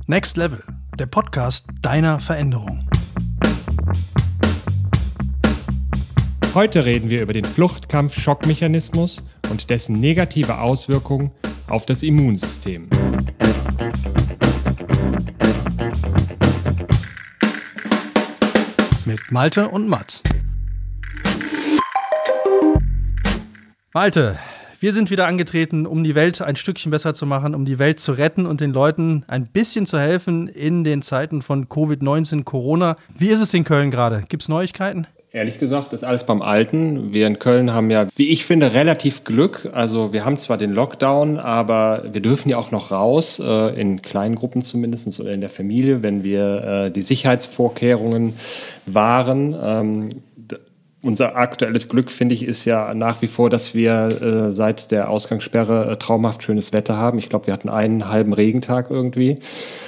Next Level, der Podcast deiner Veränderung. Heute reden wir über den Fluchtkampf-Schockmechanismus und dessen negative Auswirkungen auf das Immunsystem. Mit Malte und Mats. Malte, wir sind wieder angetreten, um die Welt ein Stückchen besser zu machen, um die Welt zu retten und den Leuten ein bisschen zu helfen in den Zeiten von Covid-19, Corona. Wie ist es in Köln gerade? Gibt es Neuigkeiten? Ehrlich gesagt ist alles beim Alten. Wir in Köln haben ja, wie ich finde, relativ Glück. Also wir haben zwar den Lockdown, aber wir dürfen ja auch noch raus, in kleinen Gruppen zumindest oder in der Familie, wenn wir die Sicherheitsvorkehrungen wahren. Unser aktuelles Glück, finde ich, ist ja nach wie vor, dass wir seit der Ausgangssperre traumhaft schönes Wetter haben. Ich glaube, wir hatten einen halben Regentag irgendwie.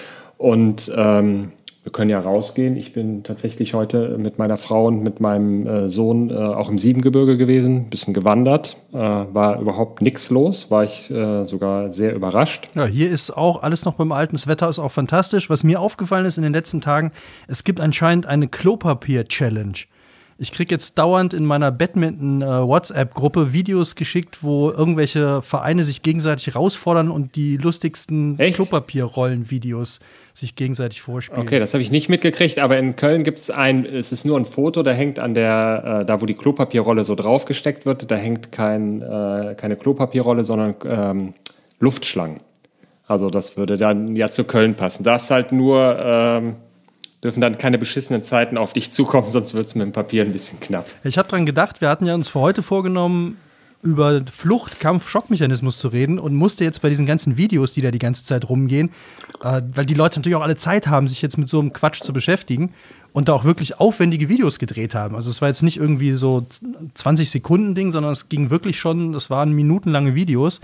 Und wir können ja rausgehen. Ich bin tatsächlich heute mit meiner Frau und mit meinem Sohn auch im Siebengebirge gewesen, ein bisschen gewandert. War überhaupt nichts los, war ich sogar sehr überrascht. Ja, hier ist auch alles noch beim Alten. Das Wetter ist auch fantastisch. Was mir aufgefallen ist in den letzten Tagen, es gibt anscheinend eine Klopapier-Challenge. Ich kriege jetzt dauernd in meiner Badminton-WhatsApp-Gruppe Videos geschickt, wo irgendwelche Vereine sich gegenseitig herausfordern und die lustigsten Klopapierrollen-Videos sich gegenseitig vorspielen. Okay, das habe ich nicht mitgekriegt, aber in Köln gibt es es ist nur ein Foto, da hängt an der, da wo die Klopapierrolle so draufgesteckt wird, da hängt keine Klopapierrolle, sondern Luftschlangen. Also das würde dann ja zu Köln passen. Darfst halt nur dürfen dann keine beschissenen Zeiten auf dich zukommen, sonst wird es mit dem Papier ein bisschen knapp. Ich habe dran gedacht, wir hatten ja uns für heute vorgenommen, über Fluchtkampf-Schockmechanismus zu reden und musste jetzt bei diesen ganzen Videos, die da die ganze Zeit rumgehen, weil die Leute natürlich auch alle Zeit haben, sich jetzt mit so einem Quatsch zu beschäftigen und da auch wirklich aufwendige Videos gedreht haben. Also es war jetzt nicht irgendwie so 20-Sekunden-Ding, sondern es ging wirklich schon, das waren minutenlange Videos.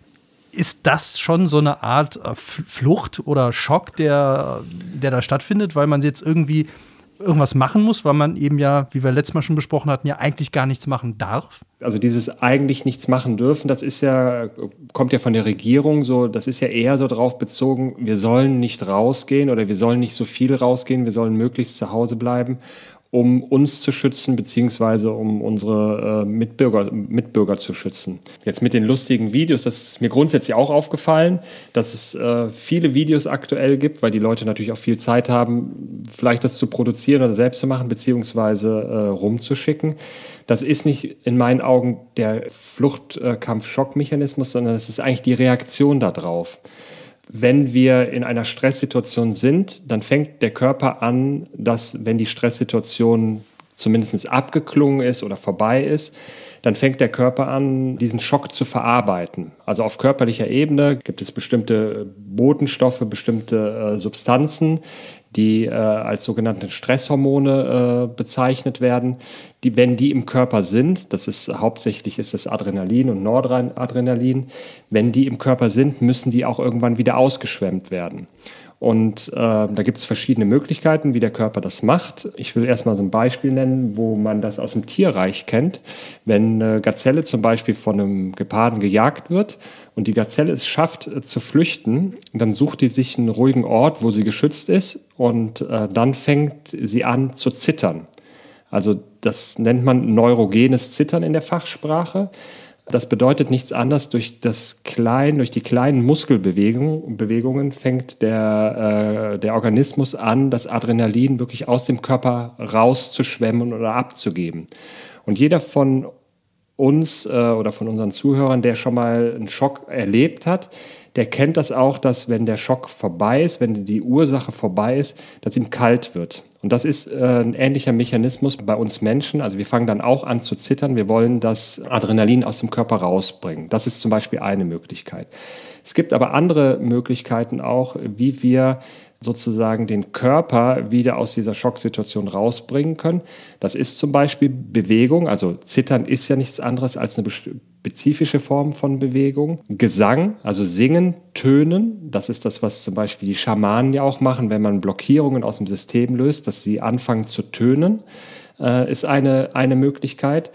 Ist das schon so eine Art Flucht oder Schock, der da stattfindet, weil man jetzt irgendwie irgendwas machen muss, weil man eben ja, wie wir letztes Mal schon besprochen hatten, ja eigentlich gar nichts machen darf? Also dieses eigentlich nichts machen dürfen, das ist ja, kommt ja von der Regierung so, das ist ja eher so drauf bezogen, wir sollen nicht rausgehen oder wir sollen nicht so viel rausgehen, wir sollen möglichst zu Hause bleiben, um uns zu schützen, beziehungsweise um unsere Mitbürger zu schützen. Jetzt mit den lustigen Videos, das ist mir grundsätzlich auch aufgefallen, dass es viele Videos aktuell gibt, weil die Leute natürlich auch viel Zeit haben, vielleicht das zu produzieren oder selbst zu machen, beziehungsweise rumzuschicken. Das ist nicht in meinen Augen der Fluchtkampf-Schockmechanismus, sondern es ist eigentlich die Reaktion darauf. Wenn wir in einer Stresssituation sind, dann fängt der Körper an, dass, wenn die Stresssituation zumindest abgeklungen ist oder vorbei ist, dann fängt der Körper an, diesen Schock zu verarbeiten. Also auf körperlicher Ebene gibt es bestimmte Botenstoffe, bestimmte Substanzen, die als sogenannte Stresshormone bezeichnet werden. Wenn die im Körper sind, hauptsächlich ist das Adrenalin und Noradrenalin, wenn die im Körper sind, müssen die auch irgendwann wieder ausgeschwemmt werden. Und da gibt es verschiedene Möglichkeiten, wie der Körper das macht. Ich will erstmal so ein Beispiel nennen, wo man das aus dem Tierreich kennt. Wenn eine Gazelle zum Beispiel von einem Geparden gejagt wird und die Gazelle es schafft zu flüchten, dann sucht die sich einen ruhigen Ort, wo sie geschützt ist und dann fängt sie an zu zittern. Also das nennt man neurogenes Zittern in der Fachsprache. Das bedeutet nichts anderes, durch die kleinen Muskelbewegungen fängt der Organismus an, das Adrenalin wirklich aus dem Körper rauszuschwemmen oder abzugeben. Und jeder von uns oder von unseren Zuhörern, der schon mal einen Schock erlebt hat, der kennt das auch, dass wenn der Schock vorbei ist, wenn die Ursache vorbei ist, dass ihm kalt wird. Und das ist ein ähnlicher Mechanismus bei uns Menschen. Also wir fangen dann auch an zu zittern. Wir wollen das Adrenalin aus dem Körper rausbringen. Das ist zum Beispiel eine Möglichkeit. Es gibt aber andere Möglichkeiten auch, wie wir sozusagen den Körper wieder aus dieser Schocksituation rausbringen können. Das ist zum Beispiel Bewegung. Also Zittern ist ja nichts anderes als eine spezifische Form von Bewegung. Gesang, also Singen, Tönen, das ist das, was zum Beispiel die Schamanen ja auch machen, wenn man Blockierungen aus dem System löst, dass sie anfangen zu tönen, ist eine Möglichkeit.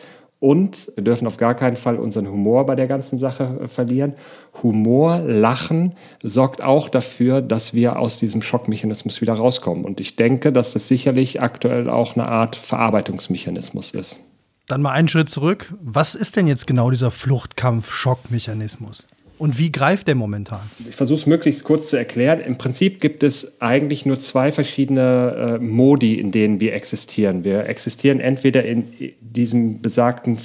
Und wir dürfen auf gar keinen Fall unseren Humor bei der ganzen Sache verlieren. Humor, Lachen sorgt auch dafür, dass wir aus diesem Schockmechanismus wieder rauskommen. Und ich denke, dass das sicherlich aktuell auch eine Art Verarbeitungsmechanismus ist. Dann mal einen Schritt zurück. Was ist denn jetzt genau dieser Fluchtkampf-Schockmechanismus? Und wie greift der momentan? Ich versuche es möglichst kurz zu erklären. Im Prinzip gibt es eigentlich nur zwei verschiedene Modi, in denen wir existieren. Wir existieren entweder in diesem besagten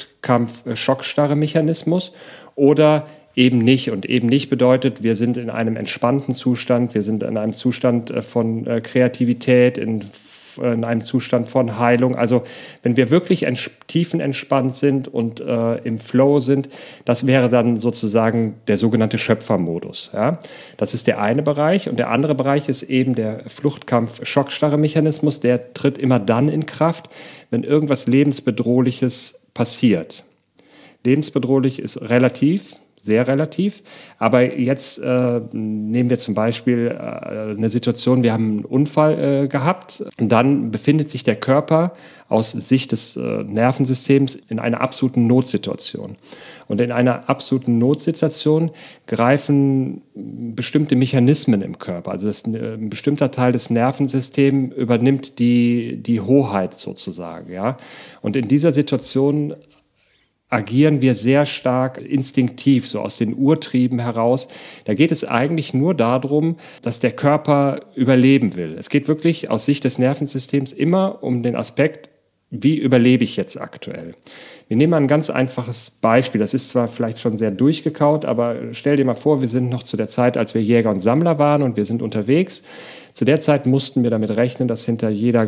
Fluchtkampf-Schockstarre-Mechanismus oder eben nicht. Und eben nicht bedeutet, wir sind in einem entspannten Zustand, wir sind in einem Zustand von Kreativität, in einem Zustand von Heilung. Also wenn wir wirklich tiefenentspannt sind und im Flow sind, das wäre dann sozusagen der sogenannte Schöpfermodus. Ja? Das ist der eine Bereich. Und der andere Bereich ist eben der Fluchtkampf-Schockstarre-Mechanismus. Der tritt immer dann in Kraft, wenn irgendwas Lebensbedrohliches passiert. Lebensbedrohlich ist relativ, sehr relativ. Aber jetzt nehmen wir zum Beispiel eine Situation, wir haben einen Unfall gehabt und dann befindet sich der Körper aus Sicht des Nervensystems in einer absoluten Notsituation. Und in einer absoluten Notsituation greifen bestimmte Mechanismen im Körper. Also ein bestimmter Teil des Nervensystems übernimmt die Hoheit sozusagen. Ja? Und in dieser Situation agieren wir sehr stark instinktiv, so aus den Urtrieben heraus. Da geht es eigentlich nur darum, dass der Körper überleben will. Es geht wirklich aus Sicht des Nervensystems immer um den Aspekt, wie überlebe ich jetzt aktuell? Wir nehmen mal ein ganz einfaches Beispiel. Das ist zwar vielleicht schon sehr durchgekaut, aber stell dir mal vor, wir sind noch zu der Zeit, als wir Jäger und Sammler waren und wir sind unterwegs. Zu der Zeit mussten wir damit rechnen, dass hinter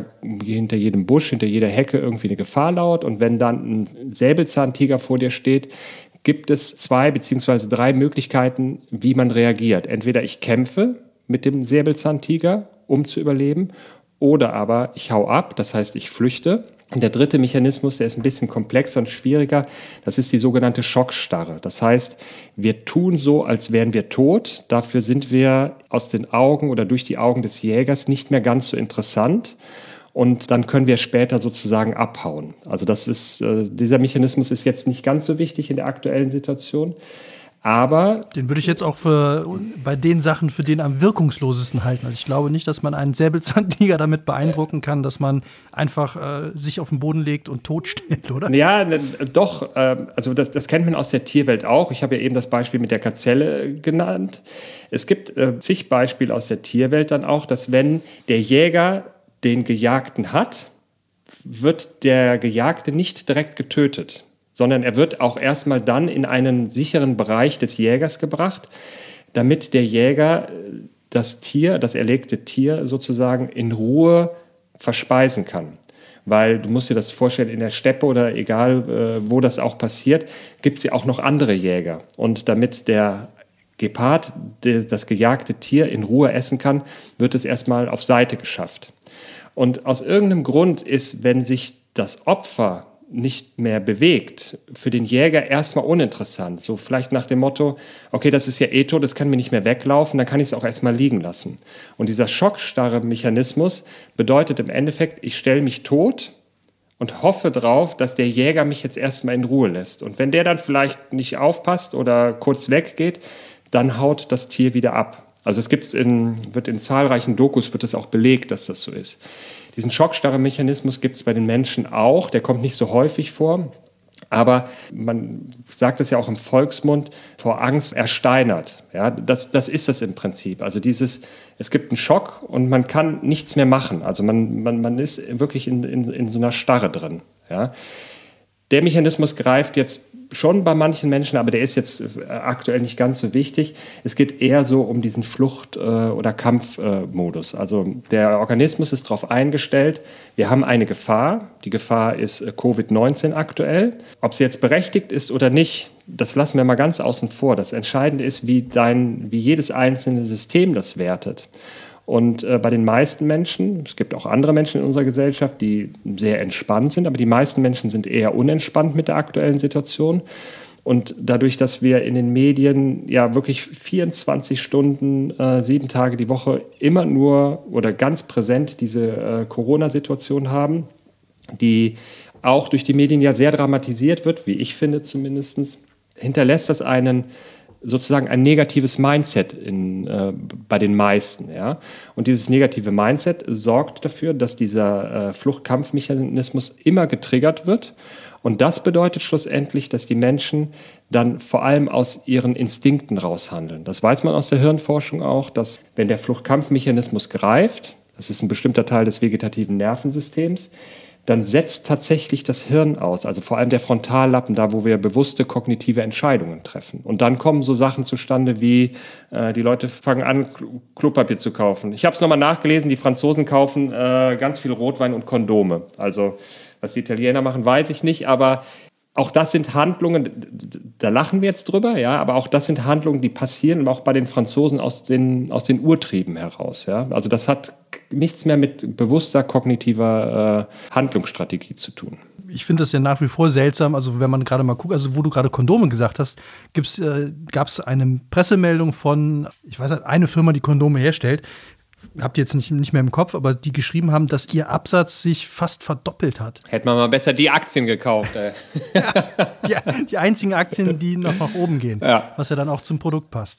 jedem Busch, hinter jeder Hecke irgendwie eine Gefahr lauert. Und wenn dann ein Säbelzahntiger vor dir steht, gibt es 2 bzw. 3 Möglichkeiten, wie man reagiert. Entweder ich kämpfe mit dem Säbelzahntiger, um zu überleben, oder aber ich hau ab, das heißt, ich flüchte. Und der dritte Mechanismus, der ist ein bisschen komplexer und schwieriger, das ist die sogenannte Schockstarre. Das heißt, wir tun so, als wären wir tot. Dafür sind wir aus den Augen oder durch die Augen des Jägers nicht mehr ganz so interessant. Und dann können wir später sozusagen abhauen. Also dieser Mechanismus ist jetzt nicht ganz so wichtig in der aktuellen Situation. Aber den würde ich jetzt auch bei den Sachen für den am wirkungslosesten halten. Also ich glaube nicht, dass man einen Säbelzahntiger damit beeindrucken kann, dass man einfach sich auf den Boden legt und tot stellt, oder? Ja, doch. Also das kennt man aus der Tierwelt auch. Ich habe ja eben das Beispiel mit der Gazelle genannt. Es gibt zig Beispiele aus der Tierwelt dann auch, dass wenn der Jäger den Gejagten hat, wird der Gejagte nicht direkt getötet, sondern er wird auch erstmal dann in einen sicheren Bereich des Jägers gebracht, damit der Jäger das erlegte Tier sozusagen in Ruhe verspeisen kann. Weil du musst dir das vorstellen, in der Steppe oder egal wo das auch passiert, gibt es ja auch noch andere Jäger. Und damit der Gepard das gejagte Tier in Ruhe essen kann, wird es erstmal auf Seite geschafft. Und aus irgendeinem Grund ist, wenn sich das Opfer nicht mehr bewegt, für den Jäger erstmal uninteressant. So vielleicht nach dem Motto, okay, das ist ja eh tot, das kann mir nicht mehr weglaufen, dann kann ich es auch erstmal liegen lassen. Und dieser Schockstarre-Mechanismus bedeutet im Endeffekt, ich stelle mich tot und hoffe drauf, dass der Jäger mich jetzt erstmal in Ruhe lässt. Und wenn der dann vielleicht nicht aufpasst oder kurz weggeht, dann haut das Tier wieder ab. Also es wird in zahlreichen Dokus wird es auch belegt, dass das so ist. Diesen Schockstarre-Mechanismus gibt es bei den Menschen auch, der kommt nicht so häufig vor, aber man sagt es ja auch im Volksmund, vor Angst ersteinert. Ja, das ist das im Prinzip. Also es gibt einen Schock und man kann nichts mehr machen. Also man ist wirklich in so einer Starre drin. Ja. Der Mechanismus greift jetzt schon bei manchen Menschen, aber der ist jetzt aktuell nicht ganz so wichtig. Es geht eher so um diesen Flucht- oder Kampfmodus. Also der Organismus ist darauf eingestellt, wir haben eine Gefahr. Die Gefahr ist Covid-19 aktuell. Ob sie jetzt berechtigt ist oder nicht, das lassen wir mal ganz außen vor. Das Entscheidende ist, wie jedes einzelne System das wertet. Und bei den meisten Menschen, es gibt auch andere Menschen in unserer Gesellschaft, die sehr entspannt sind, aber die meisten Menschen sind eher unentspannt mit der aktuellen Situation. Und dadurch, dass wir in den Medien ja wirklich 24 Stunden, 7 Tage die Woche immer nur oder ganz präsent diese Corona-Situation haben, die auch durch die Medien ja sehr dramatisiert wird, wie ich finde zumindest, hinterlässt das sozusagen ein negatives Mindset bei den meisten. Ja? Und dieses negative Mindset sorgt dafür, dass dieser Fluchtkampfmechanismus immer getriggert wird. Und das bedeutet schlussendlich, dass die Menschen dann vor allem aus ihren Instinkten raushandeln. Das weiß man aus der Hirnforschung auch, dass wenn der Fluchtkampfmechanismus greift, das ist ein bestimmter Teil des vegetativen Nervensystems, dann setzt tatsächlich das Hirn aus, also vor allem der Frontallappen, da wo wir bewusste kognitive Entscheidungen treffen. Und dann kommen so Sachen zustande wie, die Leute fangen an, Klopapier zu kaufen. Ich habe es nochmal nachgelesen, die Franzosen kaufen ganz viel Rotwein und Kondome. Also was die Italiener machen, weiß ich nicht, aber auch das sind Handlungen, da lachen wir jetzt drüber, ja, aber auch das sind Handlungen, die passieren, auch bei den Franzosen aus den Urtrieben heraus. Ja. Also das hat nichts mehr mit bewusster kognitiver Handlungsstrategie zu tun. Ich finde das ja nach wie vor seltsam, also wenn man gerade mal guckt, also wo du gerade Kondome gesagt hast, gab es eine Pressemeldung von, ich weiß nicht, eine Firma, die Kondome herstellt, habt ihr jetzt nicht mehr im Kopf, aber die geschrieben haben, dass ihr Absatz sich fast verdoppelt hat. Hätte man mal besser die Aktien gekauft, ey. Ja, die einzigen Aktien, die noch nach oben gehen, ja. Was ja dann auch zum Produkt passt.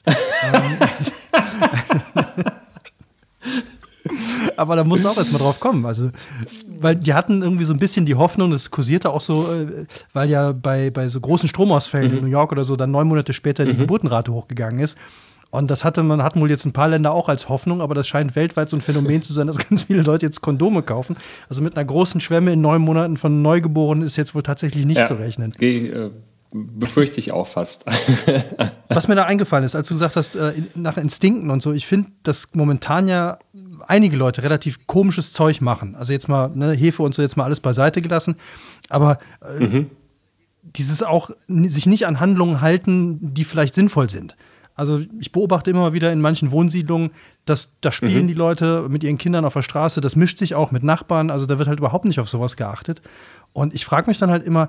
Aber da muss auch erstmal drauf kommen. Also, weil die hatten irgendwie so ein bisschen die Hoffnung, das kursierte auch so, weil ja bei so großen Stromausfällen in New York oder so dann 9 Monate später die Geburtenrate hochgegangen ist. Und das hatten wohl jetzt ein paar Länder auch als Hoffnung, aber das scheint weltweit so ein Phänomen zu sein, dass ganz viele Leute jetzt Kondome kaufen. Also mit einer großen Schwemme in 9 Monaten von Neugeborenen ist jetzt wohl tatsächlich nicht zu rechnen. Befürchte ich auch fast. Was mir da eingefallen ist, als du gesagt hast, nach Instinkten und so, ich finde, dass momentan ja einige Leute relativ komisches Zeug machen. Also jetzt mal, Hefe und so jetzt mal alles beiseite gelassen. Aber dieses auch sich nicht an Handlungen halten, die vielleicht sinnvoll sind. Also ich beobachte immer wieder in manchen Wohnsiedlungen, dass da spielen die Leute mit ihren Kindern auf der Straße, das mischt sich auch mit Nachbarn, also da wird halt überhaupt nicht auf sowas geachtet. Und ich frage mich dann halt immer,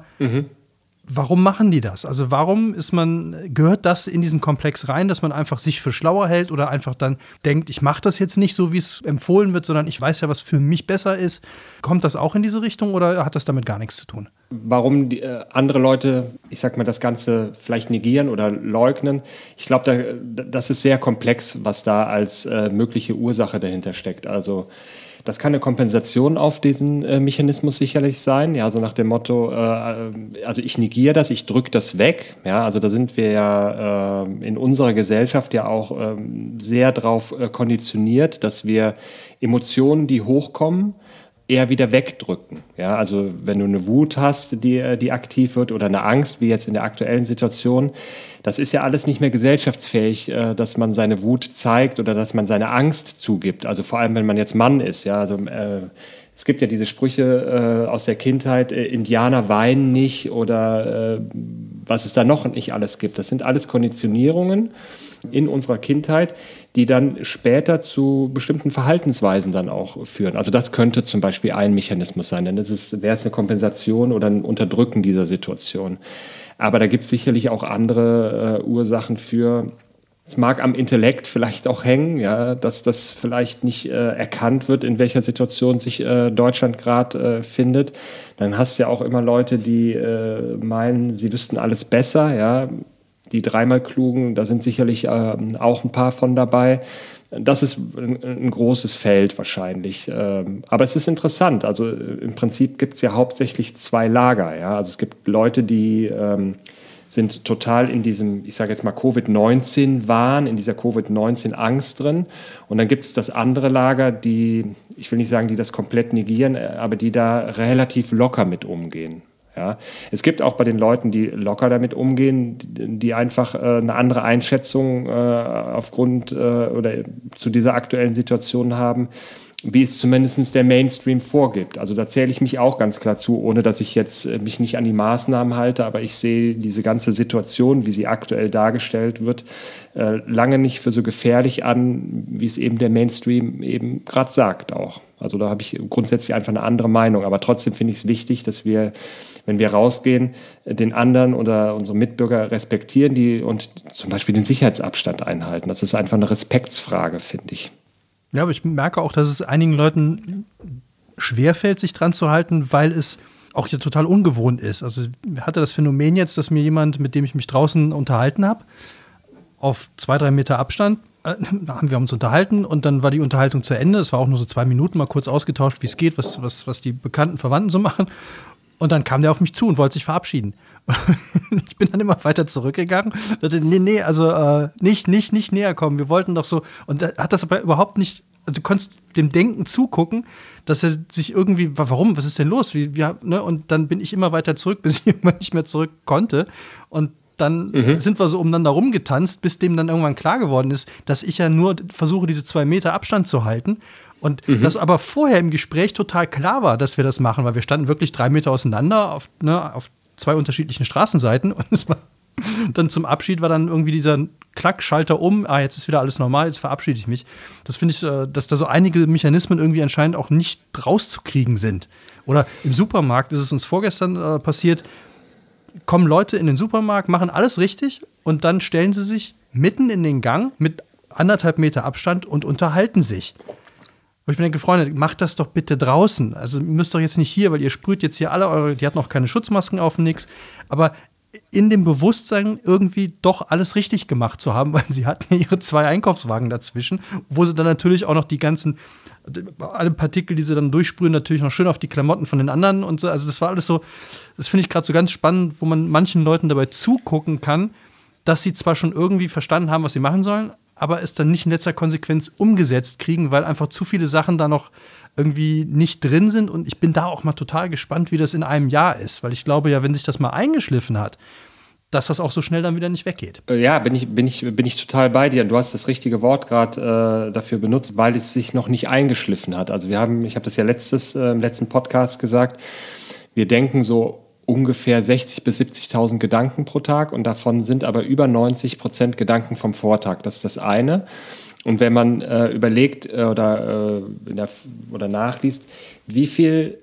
warum machen die das? Also warum gehört das in diesen Komplex rein, dass man einfach sich für schlauer hält oder einfach dann denkt, ich mache das jetzt nicht so, wie es empfohlen wird, sondern ich weiß ja, was für mich besser ist. Kommt das auch in diese Richtung oder hat das damit gar nichts zu tun? Warum andere Leute, ich sag mal, das Ganze vielleicht negieren oder leugnen, ich glaube, das ist sehr komplex, was da als mögliche Ursache dahinter steckt. Also das kann eine Kompensation auf diesen Mechanismus sicherlich sein, ja, so nach dem Motto, also ich negiere das, ich drücke das weg, ja, also da sind wir ja in unserer Gesellschaft ja auch sehr drauf konditioniert, dass wir Emotionen, die hochkommen, eher wieder wegdrücken. Ja, also wenn du eine Wut hast, die aktiv wird oder eine Angst, wie jetzt in der aktuellen Situation, das ist ja alles nicht mehr gesellschaftsfähig, dass man seine Wut zeigt oder dass man seine Angst zugibt. Also vor allem, wenn man jetzt Mann ist. Ja, also es gibt ja diese Sprüche aus der Kindheit, Indianer weinen nicht oder was es da noch nicht alles gibt. Das sind alles Konditionierungen in unserer Kindheit, die dann später zu bestimmten Verhaltensweisen dann auch führen. Also das könnte zum Beispiel ein Mechanismus sein, dann wäre es eine Kompensation oder ein Unterdrücken dieser Situation. Aber da gibt es sicherlich auch andere Ursachen für. Es mag am Intellekt vielleicht auch hängen, ja, dass das vielleicht nicht erkannt wird, in welcher Situation sich Deutschland gerade findet. Dann hast du ja auch immer Leute, die meinen, sie wüssten alles besser, ja. Die dreimal Klugen, da sind sicherlich auch ein paar von dabei. Das ist ein großes Feld wahrscheinlich. Aber es ist interessant. Also im Prinzip gibt es ja hauptsächlich 2 Lager. Ja? Also es gibt Leute, die sind total in diesem, ich sage jetzt mal, Covid-19-Wahn, in dieser Covid-19-Angst drin. Und dann gibt es das andere Lager, die, ich will nicht sagen, die das komplett negieren, aber die da relativ locker mit umgehen. Ja, es gibt auch bei den Leuten, die locker damit umgehen, die einfach eine andere Einschätzung aufgrund oder zu dieser aktuellen Situation haben, wie es zumindest der Mainstream vorgibt. Also da zähle ich mich auch ganz klar zu, ohne dass ich jetzt mich nicht an die Maßnahmen halte, aber ich sehe diese ganze Situation, wie sie aktuell dargestellt wird, lange nicht für so gefährlich an, wie es eben der Mainstream eben gerade sagt auch. Also da habe ich grundsätzlich einfach eine andere Meinung, aber trotzdem finde ich es wichtig, dass wir, wenn wir rausgehen, den anderen oder unsere Mitbürger respektieren und zum Beispiel den Sicherheitsabstand einhalten. Das ist einfach eine Respektsfrage, finde ich. Ja, aber ich merke auch, dass es einigen Leuten schwerfällt, sich dran zu halten, weil es auch ja total ungewohnt ist. Also ich hatte das Phänomen jetzt, dass mir jemand, mit dem ich mich draußen unterhalten habe, auf 2-3 Meter Abstand, da haben wir uns unterhalten und dann war die Unterhaltung zu Ende. Es war auch nur so 2 Minuten, mal kurz ausgetauscht, wie es geht, was die bekannten Verwandten so machen. Und dann kam der auf mich zu und wollte sich verabschieden. Ich bin dann immer weiter zurückgegangen. Dachte, nee, also nicht näher kommen. Wir wollten doch so. Und er hat das aber überhaupt nicht. Du konntest dem Denken zugucken, dass er sich irgendwie, warum, was ist denn los? Ne? Und dann bin ich immer weiter zurück, bis ich irgendwann nicht mehr zurück konnte. Und dann sind wir so umeinander rumgetanzt, bis dem dann irgendwann klar geworden ist, dass ich ja nur versuche, diese 2 Meter Abstand zu halten. Und das aber vorher im Gespräch total klar war, dass wir das machen, weil wir standen wirklich 3 Meter auseinander auf 2 unterschiedlichen Straßenseiten. Und es war dann zum Abschied war dann irgendwie dieser Klackschalter jetzt ist wieder alles normal, jetzt verabschiede ich mich. Das finde ich, dass da so einige Mechanismen irgendwie anscheinend auch nicht rauszukriegen sind. Oder im Supermarkt ist es uns vorgestern passiert, kommen Leute in den Supermarkt, machen alles richtig und dann stellen sie sich mitten in den Gang mit 1,5 Meter Abstand und unterhalten sich. Und ich mir denke, Freunde, macht das doch bitte draußen. Also ihr müsst doch jetzt nicht hier, weil ihr sprüht jetzt hier alle die hatten auch keine Schutzmasken auf und nix. Aber in dem Bewusstsein irgendwie doch alles richtig gemacht zu haben, weil sie hatten ja ihre 2 Einkaufswagen dazwischen, wo sie dann natürlich auch noch alle Partikel, die sie dann durchsprühen, natürlich noch schön auf die Klamotten von den anderen und so. Also das war alles so, das finde ich gerade so ganz spannend, wo man manchen Leuten dabei zugucken kann, dass sie zwar schon irgendwie verstanden haben, was sie machen sollen, aber es dann nicht in letzter Konsequenz umgesetzt kriegen, weil einfach zu viele Sachen da noch irgendwie nicht drin sind. Und ich bin da auch mal total gespannt, wie das in einem Jahr ist. Weil ich glaube ja, wenn sich das mal eingeschliffen hat, dass das auch so schnell dann wieder nicht weggeht. Ja, bin ich total bei dir. Du hast das richtige Wort gerade dafür benutzt, weil es sich noch nicht eingeschliffen hat. Also ich habe das ja im letzten Podcast gesagt, wir denken so ungefähr 60.000 bis 70.000 Gedanken pro Tag und davon sind aber über 90% Gedanken vom Vortag. Das ist das eine. Und wenn man überlegt oder nachliest, wie viel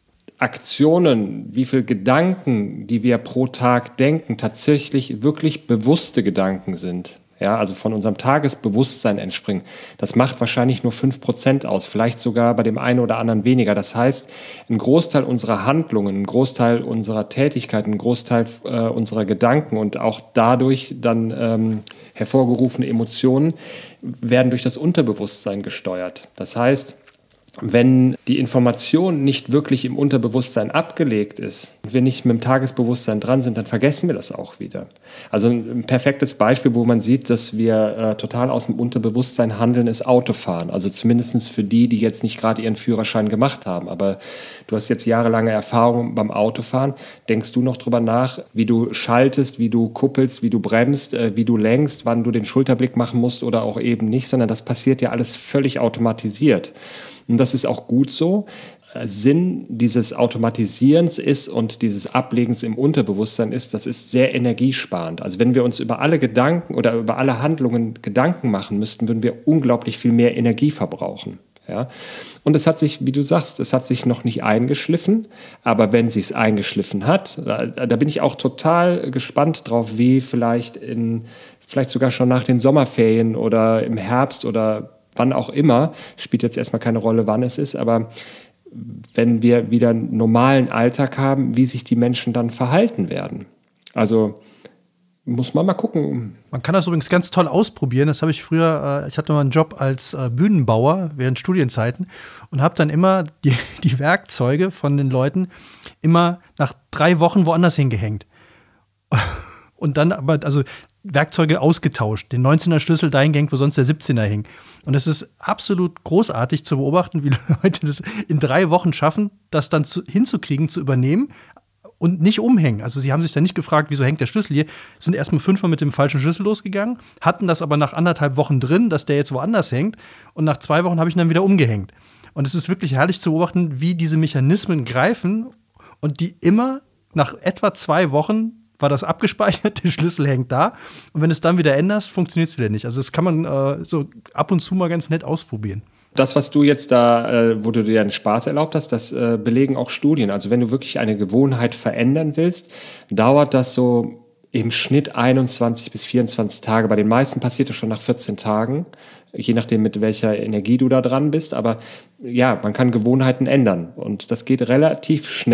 Aktionen, wie viel Gedanken, die wir pro Tag denken, tatsächlich wirklich bewusste Gedanken sind, ja, also von unserem Tagesbewusstsein entspringen, das macht wahrscheinlich nur 5% aus, vielleicht sogar bei dem einen oder anderen weniger. Das heißt, ein Großteil unserer Handlungen, ein Großteil unserer Tätigkeiten, ein Großteil unserer Gedanken und auch dadurch dann hervorgerufene Emotionen werden durch das Unterbewusstsein gesteuert. Das heißt, wenn die Information nicht wirklich im Unterbewusstsein abgelegt ist und wir nicht mit dem Tagesbewusstsein dran sind, dann vergessen wir das auch wieder. Also ein perfektes Beispiel, wo man sieht, dass wir total aus dem Unterbewusstsein handeln, ist Autofahren. Also zumindest für die jetzt nicht gerade ihren Führerschein gemacht haben. Aber du hast jetzt jahrelange Erfahrung beim Autofahren. Denkst du noch drüber nach, wie du schaltest, wie du kuppelst, wie du bremst, wie du lenkst, wann du den Schulterblick machen musst oder auch eben nicht, sondern das passiert ja alles völlig automatisiert. Und das ist auch gut so. Sinn dieses Automatisierens ist und dieses Ablegens im Unterbewusstsein ist, das ist sehr energiesparend. Also wenn wir uns über alle Gedanken oder über alle Handlungen Gedanken machen müssten, würden wir unglaublich viel mehr Energie verbrauchen. Ja? Und es hat sich, wie du sagst, es hat sich noch nicht eingeschliffen, aber wenn sie es eingeschliffen hat, da bin ich auch total gespannt drauf, wie vielleicht sogar schon nach den Sommerferien oder im Herbst oder wann auch immer, spielt jetzt erstmal keine Rolle, wann es ist, aber wenn wir wieder einen normalen Alltag haben, wie sich die Menschen dann verhalten werden. Also muss man mal gucken. Man kann das übrigens ganz toll ausprobieren. Das habe ich früher, ich hatte mal einen Job als Bühnenbauer während Studienzeiten und habe dann immer die Werkzeuge von den Leuten immer nach 3 Wochen woanders hingehängt. Und dann aber, also Werkzeuge ausgetauscht, den 19er Schlüssel dahin gehängt, wo sonst der 17er hing. Und es ist absolut großartig zu beobachten, wie Leute das in 3 Wochen schaffen, das dann hinzukriegen, zu übernehmen und nicht umhängen. Also sie haben sich dann nicht gefragt, wieso hängt der Schlüssel hier, sind erstmal 5-mal mit dem falschen Schlüssel losgegangen, hatten das aber nach 1,5 Wochen drin, dass der jetzt woanders hängt und nach 2 Wochen habe ich ihn dann wieder umgehängt. Und es ist wirklich herrlich zu beobachten, wie diese Mechanismen greifen und die immer nach etwa 2 Wochen war das abgespeichert, der Schlüssel hängt da. Und wenn du es dann wieder änderst, funktioniert es wieder nicht. Also das kann man so ab und zu mal ganz nett ausprobieren. Das, was du jetzt da, wo du dir einen Spaß erlaubt hast, das belegen auch Studien. Also wenn du wirklich eine Gewohnheit verändern willst, dauert das so im Schnitt 21 bis 24 Tage. Bei den meisten passiert das schon nach 14 Tagen, je nachdem, mit welcher Energie du da dran bist. Aber ja, man kann Gewohnheiten ändern und das geht relativ schnell.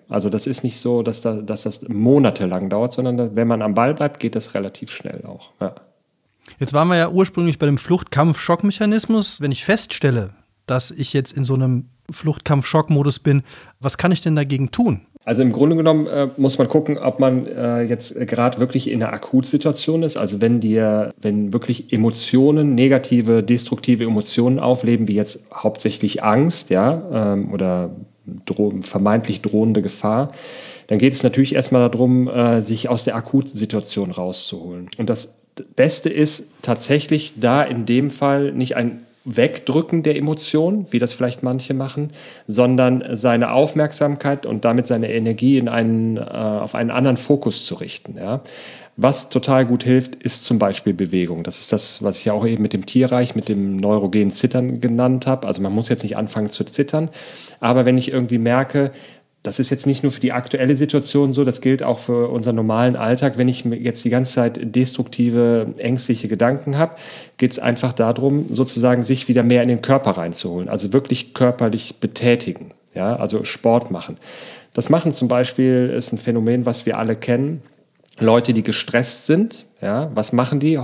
Also das ist nicht so, dass das monatelang dauert, sondern wenn man am Ball bleibt, geht das relativ schnell auch. Ja. Jetzt waren wir ja ursprünglich bei dem Fluchtkampf-Schockmechanismus. Wenn ich feststelle, dass ich jetzt in so einem Fluchtkampf-Schock-Modus bin, was kann ich denn dagegen tun? Also im Grunde genommen muss man gucken, ob man jetzt gerade wirklich in einer Akutsituation ist. Also wenn wirklich Emotionen, negative, destruktive Emotionen aufleben, wie jetzt hauptsächlich Angst, ja, oder vermeintlich drohende Gefahr, dann geht es natürlich erstmal darum, sich aus der Akutsituation rauszuholen. Und das Beste ist tatsächlich da in dem Fall nicht ein Wegdrücken der Emotionen, wie das vielleicht manche machen, sondern seine Aufmerksamkeit und damit seine Energie auf einen anderen Fokus zu richten. Ja? Was total gut hilft, ist zum Beispiel Bewegung. Das ist das, was ich ja auch eben mit dem Tierreich, mit dem neurogenen Zittern genannt habe. Also man muss jetzt nicht anfangen zu zittern, aber wenn ich irgendwie merke, das ist jetzt nicht nur für die aktuelle Situation so, das gilt auch für unseren normalen Alltag. Wenn ich jetzt die ganze Zeit destruktive, ängstliche Gedanken habe, geht es einfach darum, sozusagen sich wieder mehr in den Körper reinzuholen. Also wirklich körperlich betätigen, ja? Also Sport machen. Das machen zum Beispiel, ist ein Phänomen, was wir alle kennen. Leute, die gestresst sind, ja? Was machen die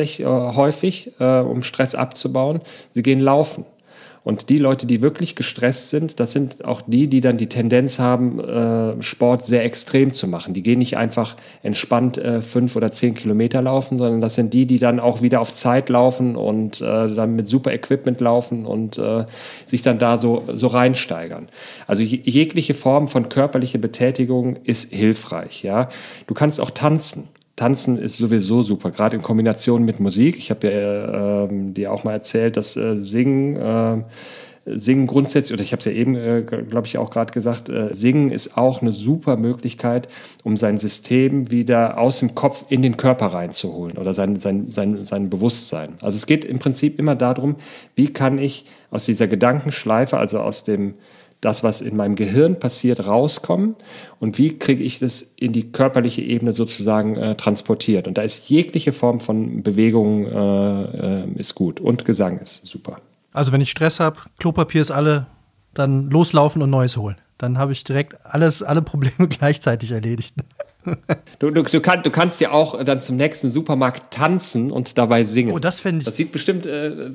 häufig, um Stress abzubauen? Sie gehen laufen. Und die Leute, die wirklich gestresst sind, das sind auch die dann die Tendenz haben, Sport sehr extrem zu machen. Die gehen nicht einfach entspannt 5 oder 10 Kilometer laufen, sondern das sind die dann auch wieder auf Zeit laufen und dann mit super Equipment laufen und sich dann da so reinsteigern. Also jegliche Form von körperlicher Betätigung ist hilfreich. Ja? Du kannst auch tanzen. Tanzen ist sowieso super, gerade in Kombination mit Musik. Ich habe ja dir auch mal erzählt, dass Singen grundsätzlich, oder ich habe es ja eben, glaube ich, auch gerade gesagt, Singen ist auch eine super Möglichkeit, um sein System wieder aus dem Kopf in den Körper reinzuholen oder sein Bewusstsein. Also es geht im Prinzip immer darum, wie kann ich aus dieser Gedankenschleife, also aus das, was in meinem Gehirn passiert, rauskommen und wie kriege ich das in die körperliche Ebene sozusagen transportiert. Und da ist jegliche Form von Bewegung ist gut und Gesang ist super. Also wenn ich Stress habe, Klopapier ist alle, dann loslaufen und Neues holen. Dann habe ich direkt alle Probleme gleichzeitig erledigt. Du kannst ja auch dann zum nächsten Supermarkt tanzen und dabei singen. Oh, das fände ich. Das sieht bestimmt,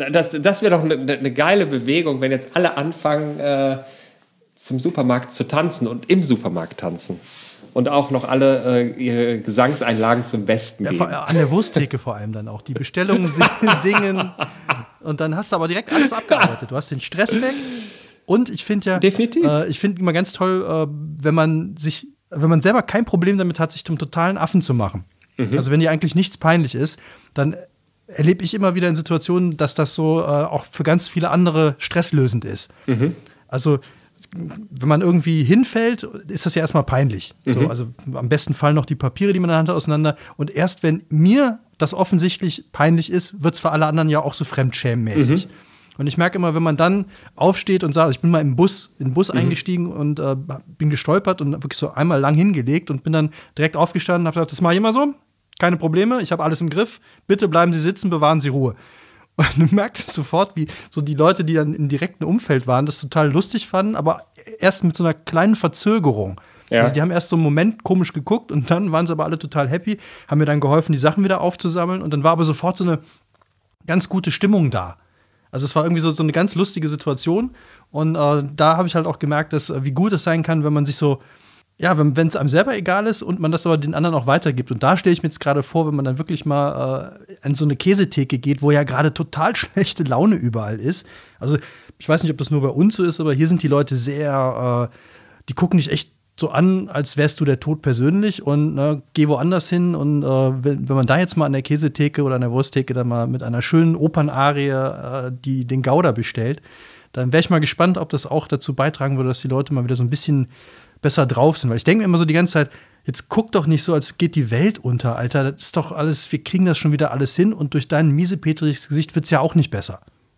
das wäre doch eine geile Bewegung, wenn jetzt alle anfangen, zum Supermarkt zu tanzen und im Supermarkt tanzen. Und auch noch alle ihre Gesangseinlagen zum Besten geben. An der Wursttheke vor allem dann auch. Die Bestellungen singen. Und dann hast du aber direkt alles abgearbeitet. Du hast den Stress weg. Und ich finde ja, definitiv. Ich finde immer ganz toll, wenn man selber kein Problem damit hat, sich zum totalen Affen zu machen. Mhm. Also wenn dir eigentlich nichts peinlich ist, dann erlebe ich immer wieder in Situationen, dass das so auch für ganz viele andere stresslösend ist. Mhm. Also wenn man irgendwie hinfällt, ist das ja erstmal peinlich. Mhm. So, also am besten fallen noch die Papiere, die man in der Hand hat, auseinander. Und erst wenn mir das offensichtlich peinlich ist, wird es für alle anderen ja auch so fremdschämenmäßig. Mhm. Und ich merke immer, wenn man dann aufsteht und sagt, ich bin mal in den Bus eingestiegen und bin gestolpert und wirklich so einmal lang hingelegt und bin dann direkt aufgestanden und habe gesagt, das mache ich immer so, keine Probleme, ich habe alles im Griff, bitte bleiben Sie sitzen, bewahren Sie Ruhe. Und du merkst sofort, wie so die Leute, die dann im direkten Umfeld waren, das total lustig fanden, aber erst mit so einer kleinen Verzögerung. Ja. Also die haben erst so einen Moment komisch geguckt und dann waren sie aber alle total happy, haben mir dann geholfen, die Sachen wieder aufzusammeln und dann war aber sofort so eine ganz gute Stimmung da. Also es war irgendwie so eine ganz lustige Situation und da habe ich halt auch gemerkt, wie gut es sein kann, wenn man sich so, ja, wenn es einem selber egal ist und man das aber den anderen auch weitergibt. Und da stelle ich mir jetzt gerade vor, wenn man dann wirklich mal an so eine Käsetheke geht, wo ja gerade total schlechte Laune überall ist. Also ich weiß nicht, ob das nur bei uns so ist, aber hier sind die Leute sehr, die gucken dich echt so an, als wärst du der Tod persönlich und geh woanders hin. Und wenn man da jetzt mal an der Käsetheke oder an der Wursttheke dann mal mit einer schönen Opernarie den Gouda bestellt, dann wäre ich mal gespannt, ob das auch dazu beitragen würde, dass die Leute mal wieder so ein bisschen besser drauf sind. Weil ich denke mir immer so die ganze Zeit, jetzt guck doch nicht so, als geht die Welt unter, Alter. Das ist doch alles, wir kriegen das schon wieder alles hin und durch dein miesepetriges Gesicht wird es ja auch nicht besser.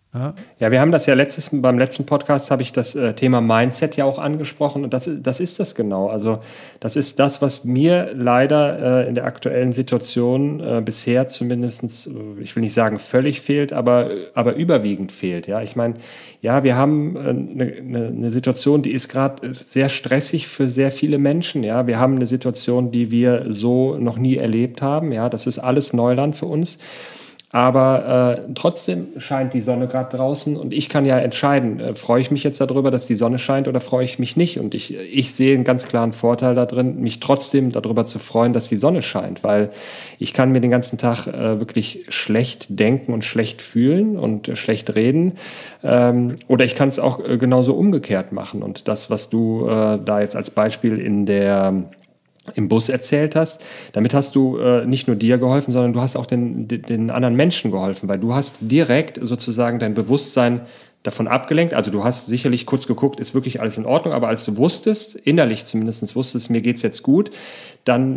Ja, wir haben das ja beim letzten Podcast habe ich das Thema Mindset ja auch angesprochen und das ist das genau. Also das ist das, was mir leider in der aktuellen Situation bisher zumindest, ich will nicht sagen völlig fehlt, aber überwiegend fehlt. Ja, ich meine, ja, wir haben eine Situation, die ist gerade sehr stressig für sehr viele Menschen. Ja, wir haben eine Situation, die wir so noch nie erlebt haben. Ja, das ist alles Neuland für uns. Aber trotzdem scheint die Sonne gerade draußen und ich kann ja entscheiden, freue ich mich jetzt darüber, dass die Sonne scheint oder freue ich mich nicht? Und ich sehe einen ganz klaren Vorteil darin, mich trotzdem darüber zu freuen, dass die Sonne scheint, weil ich kann mir den ganzen Tag wirklich schlecht denken und schlecht fühlen und schlecht reden. Oder ich kann es auch genauso umgekehrt machen. Und das, was du da jetzt als Beispiel im Bus erzählt hast, damit hast du nicht nur dir geholfen, sondern du hast auch den anderen Menschen geholfen, weil du hast direkt sozusagen dein Bewusstsein davon abgelenkt. Also du hast sicherlich kurz geguckt, ist wirklich alles in Ordnung, aber als du wusstest, innerlich zumindest wusstest, mir geht's jetzt gut, dann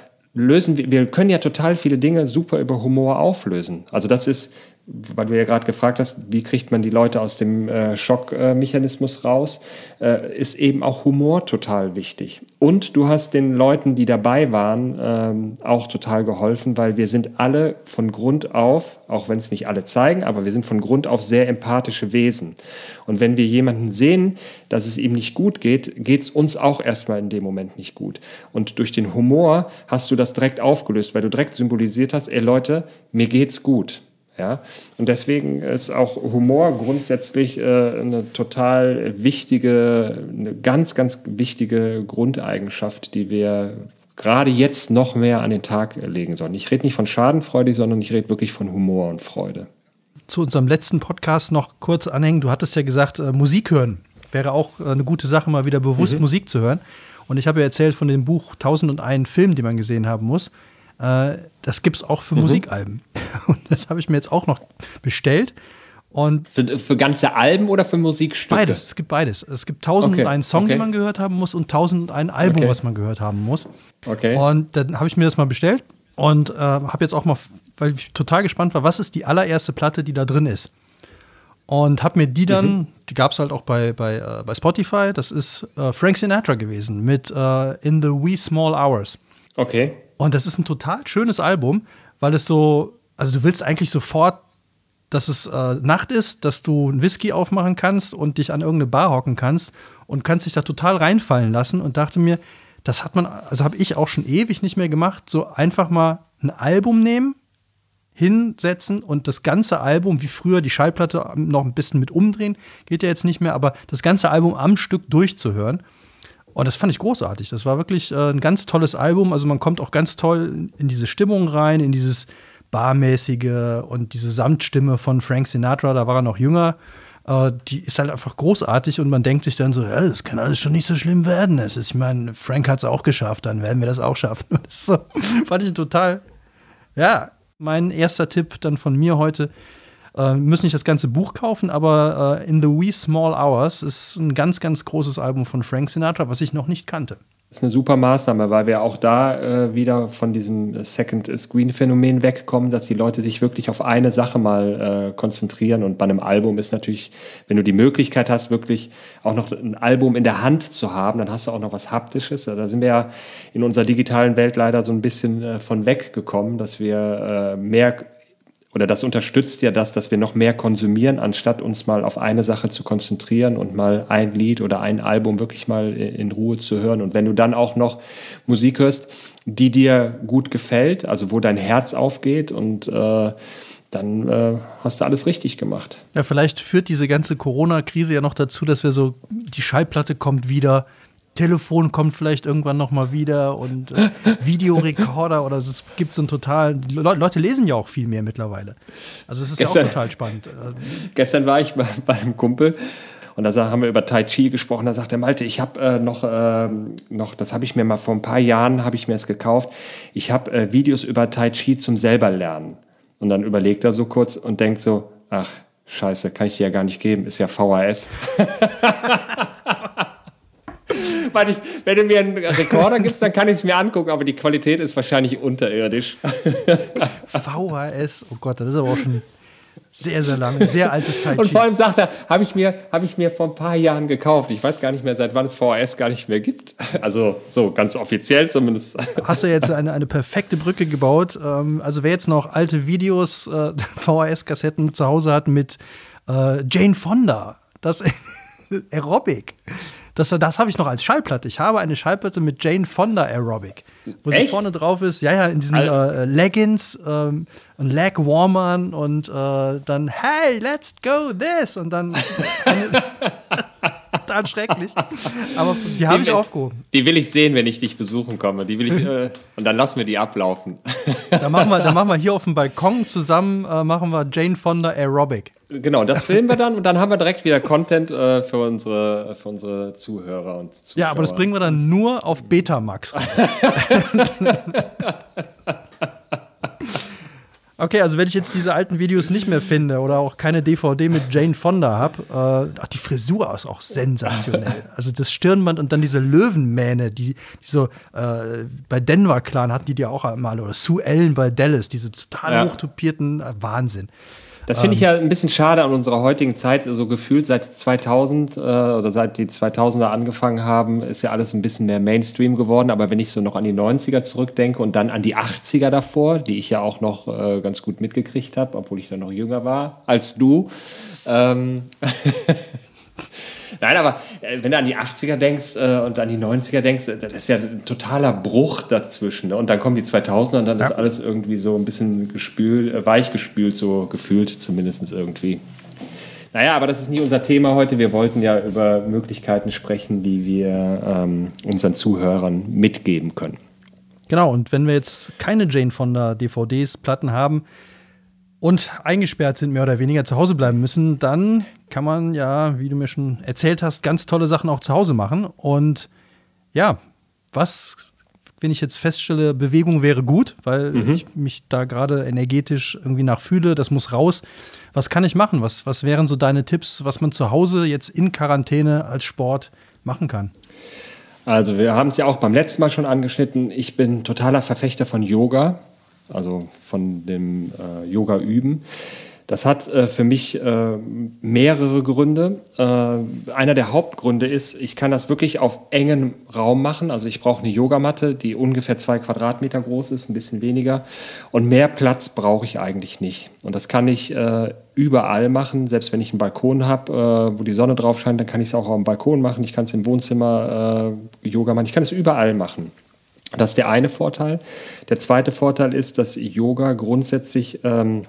wir können ja total viele Dinge super über Humor auflösen. Also das ist, weil du ja gerade gefragt hast, wie kriegt man die Leute aus dem Schockmechanismus raus, ist eben auch Humor total wichtig. Und du hast den Leuten, die dabei waren, auch total geholfen, weil wir sind alle von Grund auf, auch wenn es nicht alle zeigen, aber wir sind von Grund auf sehr empathische Wesen. Und wenn wir jemanden sehen, dass es ihm nicht gut geht, geht es uns auch erstmal in dem Moment nicht gut. Und durch den Humor hast du das direkt aufgelöst, weil du direkt symbolisiert hast, ey Leute, mir geht's gut. Ja, und deswegen ist auch Humor grundsätzlich eine total wichtige, eine ganz, ganz wichtige Grundeigenschaft, die wir gerade jetzt noch mehr an den Tag legen sollen. Ich rede nicht von Schadenfreude, sondern ich rede wirklich von Humor und Freude. Zu unserem letzten Podcast noch kurz anhängen. Du hattest ja gesagt, Musik hören wäre auch eine gute Sache, mal wieder bewusst Musik zu hören. Und ich habe ja erzählt von dem Buch 1001 Film, die man gesehen haben muss. Das gibt es auch für Musikalben. Und das habe ich mir jetzt auch noch bestellt. Und für ganze Alben oder für Musikstücke? Beides, es gibt beides. Es gibt 1001 Song, die man gehört haben muss und 1001 Album, was man gehört haben muss. Okay. Und dann habe ich mir das mal bestellt und habe jetzt auch mal, weil ich total gespannt war, was ist die allererste Platte, die da drin ist. Und habe mir die dann, die gab es halt auch bei Spotify, das ist Frank Sinatra gewesen mit In the Wee Small Hours. Okay. Und das ist ein total schönes Album, weil es so, also du willst eigentlich sofort, dass es Nacht ist, dass du einen Whisky aufmachen kannst und dich an irgendeine Bar hocken kannst und kannst dich da total reinfallen lassen und dachte mir, das hat man, also habe ich auch schon ewig nicht mehr gemacht, so einfach mal ein Album nehmen, hinsetzen und das ganze Album, wie früher die Schallplatte noch ein bisschen mit umdrehen, geht ja jetzt nicht mehr, aber das ganze Album am Stück durchzuhören. Und das fand ich großartig. Das war wirklich ein ganz tolles Album. Also man kommt auch ganz toll in diese Stimmung rein, in dieses Barmäßige und diese Samtstimme von Frank Sinatra, da war er noch jünger. Die ist halt einfach großartig und man denkt sich dann so, ja, das kann alles schon nicht so schlimm werden. Ich meine, Frank hat es auch geschafft, dann werden wir das auch schaffen. Das so, fand ich total, ja, mein erster Tipp dann von mir heute. Müssen nicht das ganze Buch kaufen, aber In the Wee Small Hours ist ein ganz, ganz großes Album von Frank Sinatra, was ich noch nicht kannte. Das ist eine super Maßnahme, weil wir auch da wieder von diesem Second-Screen-Phänomen wegkommen, dass die Leute sich wirklich auf eine Sache mal konzentrieren. Und bei einem Album ist natürlich, wenn du die Möglichkeit hast, wirklich auch noch ein Album in der Hand zu haben, dann hast du auch noch was Haptisches. Da sind wir ja in unserer digitalen Welt leider so ein bisschen von weggekommen, dass wir mehr oder das unterstützt ja dass wir noch mehr konsumieren, anstatt uns mal auf eine Sache zu konzentrieren und mal ein Lied oder ein Album wirklich mal in Ruhe zu hören. Und wenn du dann auch noch Musik hörst, die dir gut gefällt, also wo dein Herz aufgeht und dann hast du alles richtig gemacht. Ja, vielleicht führt diese ganze Corona-Krise ja noch dazu, dass wir so, die Schallplatte kommt wieder, Telefon kommt vielleicht irgendwann noch mal wieder und Videorekorder oder es gibt so ein total, die Leute lesen ja auch viel mehr mittlerweile. Also es ist ja auch total spannend. Gestern war ich bei einem Kumpel und da haben wir über Tai Chi gesprochen, da sagt der Malte, ich habe noch, das habe ich mir mal vor ein paar Jahren, habe ich mir es gekauft, ich habe Videos über Tai Chi zum selber lernen. Und dann überlegt er so kurz und denkt so, ach, scheiße, kann ich dir ja gar nicht geben, ist ja VHS. Weil wenn du mir einen Rekorder gibst, dann kann ich es mir angucken, aber die Qualität ist wahrscheinlich unterirdisch. VHS, oh Gott, das ist aber auch schon Sehr, sehr lange, sehr altes Tai Chi. Und vor allem sagt er, habe ich mir vor ein paar Jahren gekauft. Ich weiß gar nicht mehr, seit wann es VHS gar nicht mehr gibt. Also so ganz offiziell zumindest. Hast du jetzt eine perfekte Brücke gebaut. Also wer jetzt noch alte Videos, VHS-Kassetten zu Hause hat mit Jane Fonda, das Aerobic. Das habe ich noch als Schallplatte. Ich habe eine Schallplatte mit Jane Fonda Aerobic. Wo sie vorne drauf ist, in diesen Leggings und Leg-Warmern und dann, hey, let's go this. Und dann total schrecklich. Aber die habe ich aufgehoben. Die will ich sehen, wenn ich dich besuchen komme. Die will ich, und dann lassen wir die ablaufen. Dann machen wir hier auf dem Balkon zusammen, machen wir Jane Fonda Aerobic. Genau, das filmen wir dann und dann haben wir direkt wieder Content für unsere Zuhörer und Zuschauer. Ja, aber das bringen wir dann nur auf Betamax. Okay, also wenn ich jetzt diese alten Videos nicht mehr finde oder auch keine DVD mit Jane Fonda habe, die Frisur ist auch sensationell. Also das Stirnband und dann diese Löwenmähne, die so bei Denver Clan hatten die auch einmal, oder Sue Ellen bei Dallas, diese total hochtopierten, Wahnsinn. Das finde ich ja ein bisschen schade an unserer heutigen Zeit, so gefühlt seit 2000 oder seit die 2000er angefangen haben, ist ja alles ein bisschen mehr Mainstream geworden, aber wenn ich so noch an die 90er zurückdenke und dann an die 80er davor, die ich ja auch noch ganz gut mitgekriegt habe, obwohl ich dann noch jünger war als du, Nein, aber wenn du an die 80er denkst und an die 90er denkst, das ist ja ein totaler Bruch dazwischen. Ne? Und dann kommen die 2000er und dann ist alles irgendwie so ein bisschen weich gespült, so gefühlt zumindest irgendwie. Naja, aber das ist nie unser Thema heute. Wir wollten ja über Möglichkeiten sprechen, die wir unseren Zuhörern mitgeben können. Genau, und wenn wir jetzt keine Jane Fonda DVDs, Platten haben und eingesperrt sind, mehr oder weniger zu Hause bleiben müssen, dann kann man ja, wie du mir schon erzählt hast, ganz tolle Sachen auch zu Hause machen. Und ja, wenn ich jetzt feststelle, Bewegung wäre gut, weil ich mich da gerade energetisch irgendwie nachfühle, das muss raus. Was kann ich machen? Was wären so deine Tipps, was man zu Hause jetzt in Quarantäne als Sport machen kann? Also wir haben es ja auch beim letzten Mal schon angeschnitten. Ich bin totaler Verfechter von Yoga, also von dem Yoga üben. Das hat für mich mehrere Gründe. Einer der Hauptgründe ist, ich kann das wirklich auf engem Raum machen. Also ich brauche eine Yogamatte, die ungefähr 2 Quadratmeter groß ist, ein bisschen weniger. Und mehr Platz brauche ich eigentlich nicht. Und das kann ich überall machen. Selbst wenn ich einen Balkon habe, wo die Sonne drauf scheint, dann kann ich es auch auf dem Balkon machen. Ich kann es im Wohnzimmer Yoga machen. Ich kann es überall machen. Das ist der eine Vorteil. Der zweite Vorteil ist, dass Yoga grundsätzlich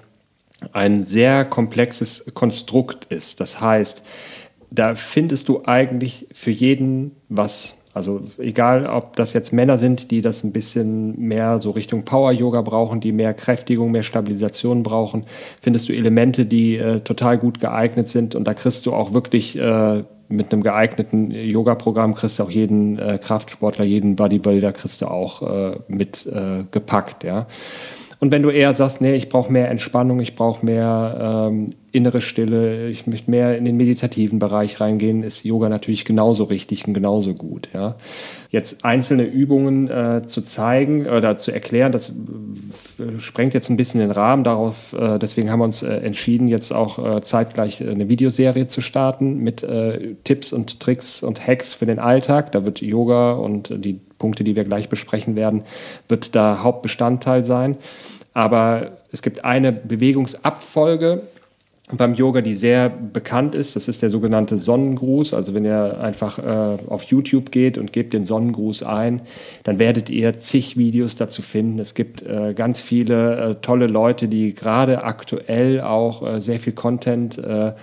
ein sehr komplexes Konstrukt ist. Das heißt, da findest du eigentlich für jeden was. Also egal, ob das jetzt Männer sind, die das ein bisschen mehr so Richtung Power-Yoga brauchen, die mehr Kräftigung, mehr Stabilisation brauchen, findest du Elemente, die total gut geeignet sind. Und da kriegst du auch wirklich mit einem geeigneten Yoga-Programm kriegst du auch jeden Kraftsportler, jeden Bodybuilder kriegst du auch mit gepackt, ja. Und wenn du eher sagst, nee, ich brauche mehr Entspannung, ich brauche mehr innere Stille, ich möchte mehr in den meditativen Bereich reingehen, ist Yoga natürlich genauso richtig und genauso gut. Ja. Jetzt einzelne Übungen zu zeigen oder zu erklären, das sprengt jetzt ein bisschen den Rahmen. Deswegen haben wir uns entschieden, jetzt auch zeitgleich eine Videoserie zu starten mit Tipps und Tricks und Hacks für den Alltag. Da wird Yoga und die Punkte, die wir gleich besprechen werden, wird da Hauptbestandteil sein. Aber es gibt eine Bewegungsabfolge beim Yoga, die sehr bekannt ist. Das ist der sogenannte Sonnengruß. Also wenn ihr einfach auf YouTube geht und gebt den Sonnengruß ein, dann werdet ihr zig Videos dazu finden. Es gibt ganz viele tolle Leute, die gerade aktuell auch sehr viel Content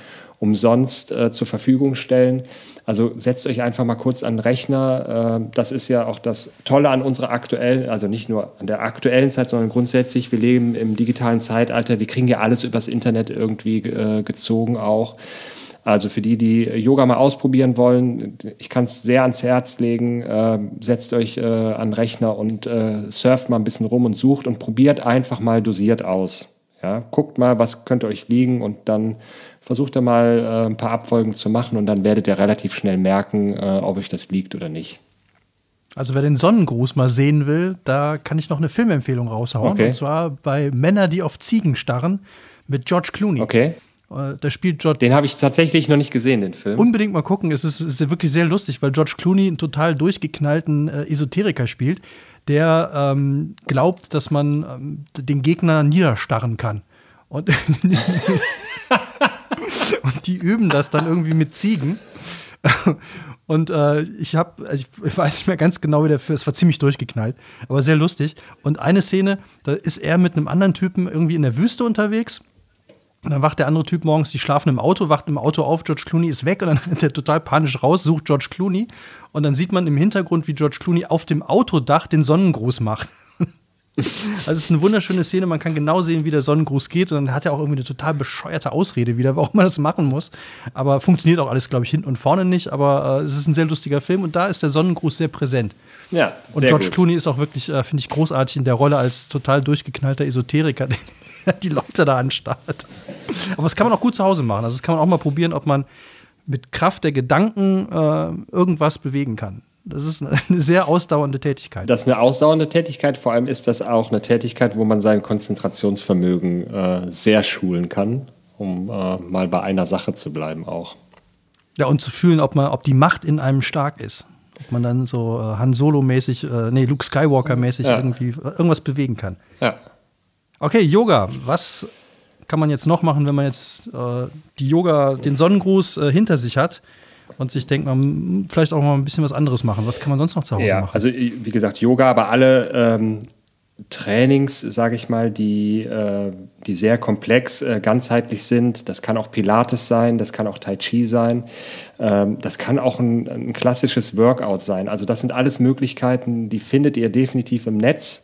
umsonst zur Verfügung stellen. Also setzt euch einfach mal kurz an den Rechner. Das ist ja auch das Tolle an unserer aktuellen, also nicht nur an der aktuellen Zeit, sondern grundsätzlich, wir leben im digitalen Zeitalter. Wir kriegen ja alles übers Internet irgendwie gezogen auch. Also für die Yoga mal ausprobieren wollen, ich kann es sehr ans Herz legen. Setzt euch an den Rechner und surft mal ein bisschen rum und sucht und probiert einfach mal dosiert aus. Ja, guckt mal, was könnte euch liegen und dann versucht ihr mal ein paar Abfolgen zu machen und dann werdet ihr relativ schnell merken, ob euch das liegt oder nicht. Also wer den Sonnengruß mal sehen will, da kann ich noch eine Filmempfehlung raushauen. Okay. Und zwar bei Männer, die auf Ziegen starren, mit George Clooney. Okay. Da spielt George. Den habe ich tatsächlich noch nicht gesehen, den Film. Unbedingt mal gucken. Es ist wirklich sehr lustig, weil George Clooney einen total durchgeknallten Esoteriker spielt, der glaubt, dass man den Gegner niederstarren kann. Und und die üben das dann irgendwie mit Ziegen. Und ich weiß nicht mehr ganz genau, wie der Film, es war ziemlich durchgeknallt, aber sehr lustig. Und eine Szene, da ist er mit einem anderen Typen irgendwie in der Wüste unterwegs. Und dann wacht der andere Typ morgens, die schlafen im Auto, wacht im Auto auf, George Clooney ist weg und dann rennt er total panisch raus, sucht George Clooney und dann sieht man im Hintergrund, wie George Clooney auf dem Autodach den Sonnengruß macht. Also es ist eine wunderschöne Szene, man kann genau sehen, wie der Sonnengruß geht und dann hat er auch irgendwie eine total bescheuerte Ausrede wieder, warum man das machen muss. Aber funktioniert auch alles, glaube ich, hinten und vorne nicht, aber es ist ein sehr lustiger Film und da ist der Sonnengruß sehr präsent. Ja, und George Clooney ist auch wirklich, finde ich, großartig in der Rolle als total durchgeknallter Esoteriker, der die Leute da anstarrt. Aber das kann man auch gut zu Hause machen. Also das kann man auch mal probieren, ob man mit Kraft der Gedanken irgendwas bewegen kann. Das ist eine sehr ausdauernde Tätigkeit. Das ist eine ausdauernde Tätigkeit. Vor allem ist das auch eine Tätigkeit, wo man sein Konzentrationsvermögen sehr schulen kann, um mal bei einer Sache zu bleiben auch. Ja, und zu fühlen, ob die Macht in einem stark ist. Ob man dann so Han Solo-mäßig, Luke Skywalker-mäßig irgendwie irgendwas bewegen kann. Ja. Okay, Yoga. Was kann man jetzt noch machen, wenn man jetzt den Sonnengruß hinter sich hat und sich denkt, man vielleicht auch mal ein bisschen was anderes machen? Was kann man sonst noch zu Hause machen? Also wie gesagt, Yoga, aber alle Trainings, sage ich mal, die sehr komplex, ganzheitlich sind. Das kann auch Pilates sein, das kann auch Tai Chi sein, das kann auch ein klassisches Workout sein. Also das sind alles Möglichkeiten, die findet ihr definitiv im Netz.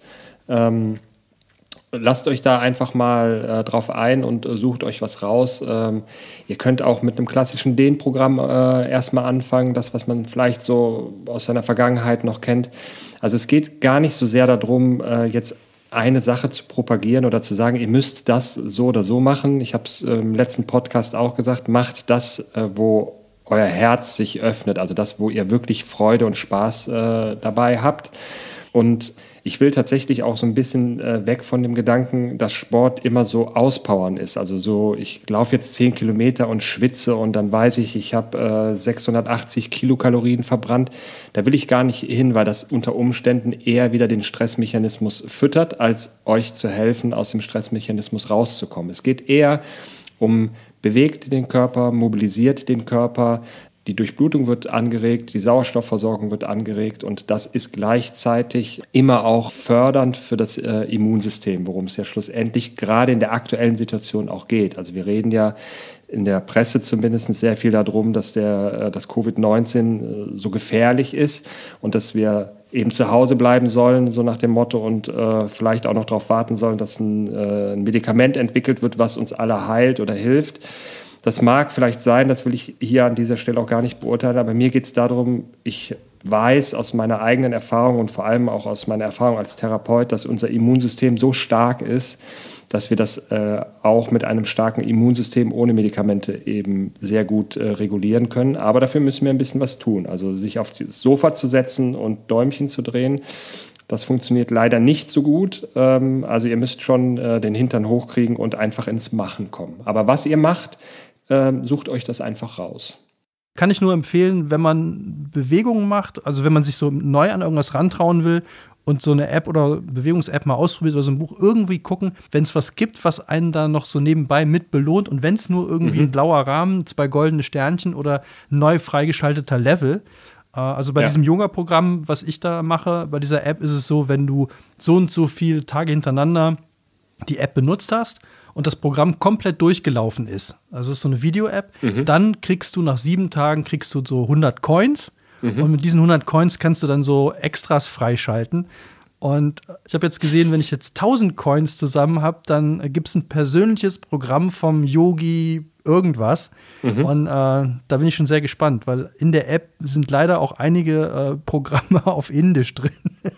Lasst euch da einfach mal drauf ein und sucht euch was raus. Ihr könnt auch mit einem klassischen Dehnprogramm erstmal anfangen, das, was man vielleicht so aus seiner Vergangenheit noch kennt. Also es geht gar nicht so sehr darum, jetzt eine Sache zu propagieren oder zu sagen, ihr müsst das so oder so machen. Ich habe es im letzten Podcast auch gesagt, macht das, wo euer Herz sich öffnet, also das, wo ihr wirklich Freude und Spaß dabei habt. Und ich will tatsächlich auch so ein bisschen weg von dem Gedanken, dass Sport immer so auspowern ist. Also so, ich laufe jetzt 10 Kilometer und schwitze und dann weiß ich habe 680 Kilokalorien verbrannt. Da will ich gar nicht hin, weil das unter Umständen eher wieder den Stressmechanismus füttert, als euch zu helfen, aus dem Stressmechanismus rauszukommen. Es geht eher um bewegt den Körper, mobilisiert den Körper, die Durchblutung wird angeregt, die Sauerstoffversorgung wird angeregt und das ist gleichzeitig immer auch fördernd für das Immunsystem, worum es ja schlussendlich gerade in der aktuellen Situation auch geht. Also wir reden ja in der Presse zumindest sehr viel darum, dass das Covid-19 so gefährlich ist und dass wir eben zu Hause bleiben sollen, so nach dem Motto, und vielleicht auch noch darauf warten sollen, dass ein Medikament entwickelt wird, was uns alle heilt oder hilft. Das mag vielleicht sein, das will ich hier an dieser Stelle auch gar nicht beurteilen, aber mir geht es darum, ich weiß aus meiner eigenen Erfahrung und vor allem auch aus meiner Erfahrung als Therapeut, dass unser Immunsystem so stark ist, dass wir das auch mit einem starken Immunsystem ohne Medikamente eben sehr gut regulieren können. Aber dafür müssen wir ein bisschen was tun. Also sich auf das Sofa zu setzen und Däumchen zu drehen, das funktioniert leider nicht so gut. Also ihr müsst schon den Hintern hochkriegen und einfach ins Machen kommen. Aber was ihr macht, sucht euch das einfach raus. Kann ich nur empfehlen, wenn man Bewegungen macht, also wenn man sich so neu an irgendwas rantrauen will und so eine App oder Bewegungs-App mal ausprobiert oder so ein Buch, irgendwie gucken, wenn es was gibt, was einen da noch so nebenbei mit belohnt und wenn es nur irgendwie ein blauer Rahmen, 2 goldene Sternchen oder neu freigeschalteter Level. Also bei diesem Yoga-Programm, was ich da mache, bei dieser App ist es so, wenn du so und so viele Tage hintereinander die App benutzt hast und das Programm komplett durchgelaufen ist, also es ist so eine Video-App, dann kriegst du nach 7 Tagen so 100 Coins und mit diesen 100 Coins kannst du dann so Extras freischalten. Und ich habe jetzt gesehen, wenn ich jetzt 1000 Coins zusammen habe, dann gibt es ein persönliches Programm vom Yogi irgendwas. Und da bin ich schon sehr gespannt, weil in der App sind leider auch einige Programme auf Indisch drin.